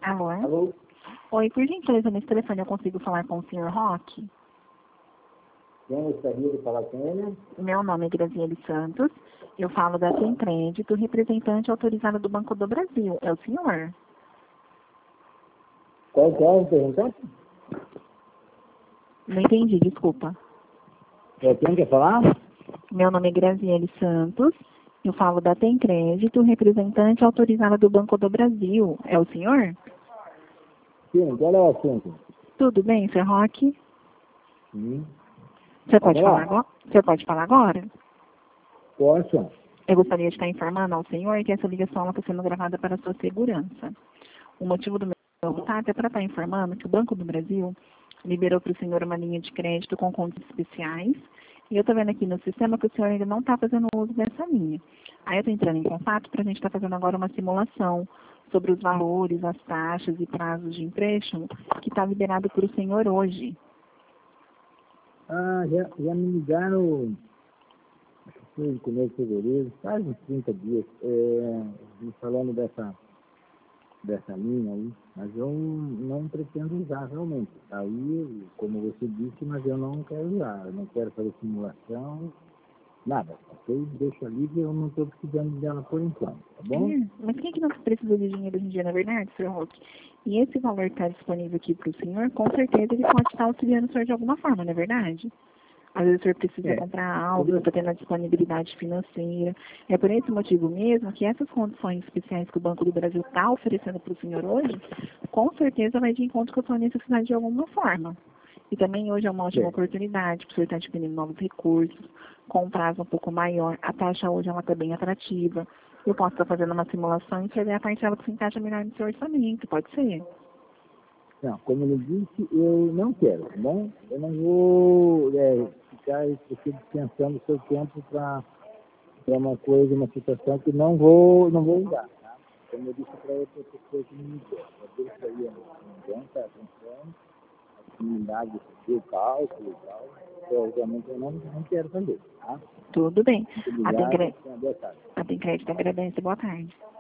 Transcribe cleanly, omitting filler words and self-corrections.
Alô? Alô? Oi, por gentileza, nesse telefone eu consigo falar com o senhor Roque? Quem gostaria de falar com ele? Meu nome é Graziele Santos, eu falo da Tem Crédito, representante autorizado do Banco do Brasil. É o senhor? Qual que é o representante? Não entendi, desculpa. Quem quer falar? Meu nome é Graziele Santos, eu falo da Tem Crédito, representante autorizada do Banco do Brasil. É o senhor? Sim, qual é o assunto? Tudo bem, senhor Roque? Sim. Você Pode pode falar falar? agora? Você pode falar agora? Posso? Eu gostaria de estar informando ao senhor que essa ligação está sendo gravada para a sua segurança. O motivo do meu contato é para estar informando que o Banco do Brasil liberou para o senhor uma linha de crédito com contas especiais. E eu estou vendo aqui no sistema que o senhor ainda não está fazendo uso dessa linha. Aí eu estou entrando em contato para a gente estar fazendo agora uma simulação sobre os valores, as taxas e prazos de empréstimo que está liberado para o senhor hoje. Ah, já me ligaram, acho que foi no começo de fevereiro, faz uns 30 dias, me falando dessa linha aí, mas eu não pretendo usar realmente. Aí, como você disse, mas eu não quero usar, eu não quero fazer simulação, nada. Eu deixo ali que eu não estou precisando dela por enquanto, tá bom? Mas quem é que não precisa de dinheiro hoje em dia, na verdade, senhor Roque? E esse valor que está disponível aqui para o senhor, com certeza ele pode estar auxiliando o senhor de alguma forma, não é verdade? Às vezes o senhor precisa É. comprar algo, não está tendo a disponibilidade financeira. É por esse motivo mesmo que essas condições especiais que o Banco do Brasil está oferecendo para o senhor hoje, com certeza vai de encontro com a sua necessidade de alguma forma. E também hoje é uma ótima É. oportunidade para o senhor estar adquirindo novos recursos, com um prazo um pouco maior. A taxa hoje ela está bem atrativa. Eu posso estar fazendo uma simulação e o senhor ver a parcela que se encaixa melhor no seu orçamento, pode ser? Não, como eu disse, eu não quero, tá bom? Eu não vou ficar dispensando o seu tempo para uma coisa, uma situação que não vou usar, tá? Como eu disse para outra pessoa que me ligou, eu deixo aí a atenção, a comunidade do cálculo e tal, realmente eu não quero fazer, tá? Tudo bem. Muito A Tem obrigado, Cre- tenha boa tarde. a Tem Crédito agradece. Boa tarde.